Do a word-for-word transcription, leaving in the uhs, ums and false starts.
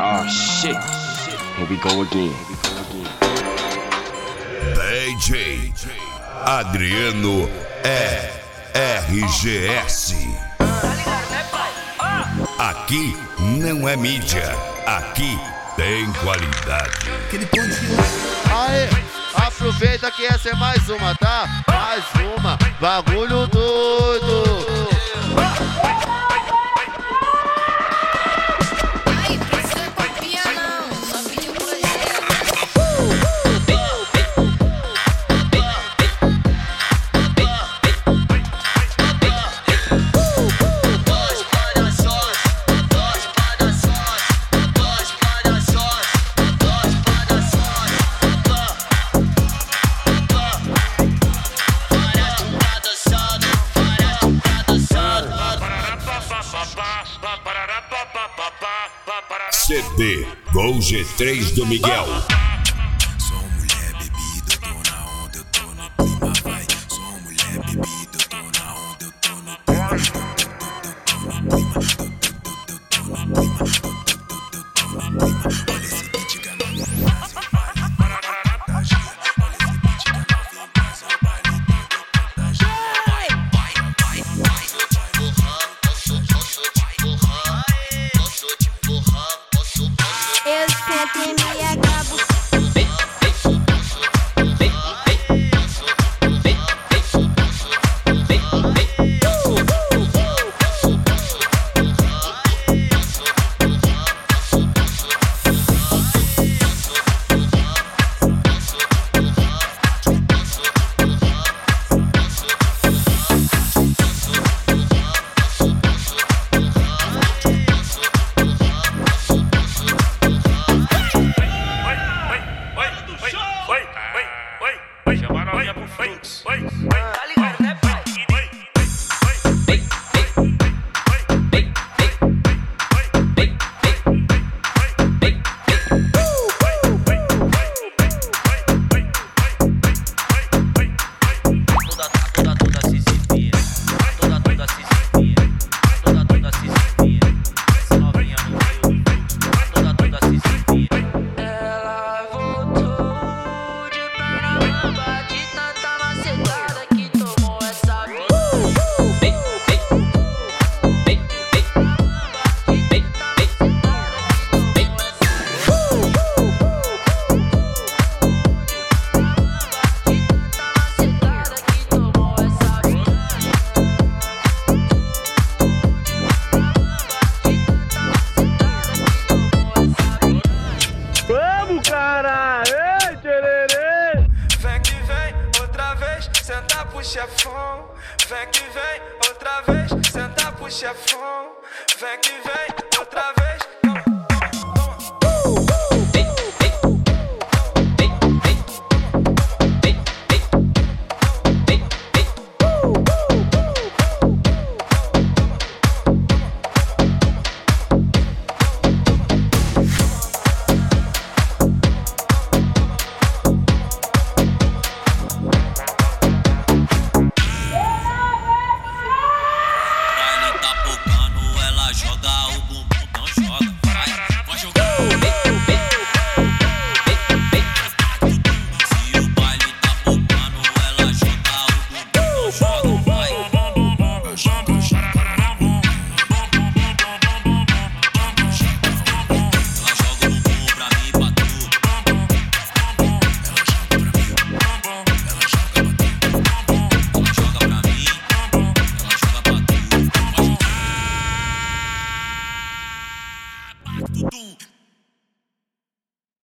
Oh shit. Here we go again. D J Adriano é R G S. Aqui não é mídia, aqui tem qualidade. Aê, aproveita que essa é mais uma, tá? Mais uma, bagulho doido. C D Gol G três do Miguel. Sou mulher bebida, eu tô na onda, eu tô no clima, vai. Sou mulher bebida, eu tô na onda, eu tô no clima. Eu tô no clima, eu tô no clima, eu tô no clima. Olha esse beat que é novinho, mas eu baile todo contagia. Olha esse beat que é novinho, mas eu baile todo contagia. Vai, vai, vai, vai. Posso te empurrar, posso te empurrar, posso te empurrar. Eu sento e me acabo. Senta pro chefão, vem que vem outra vez. Senta pro chefão, vem que vem outra vez.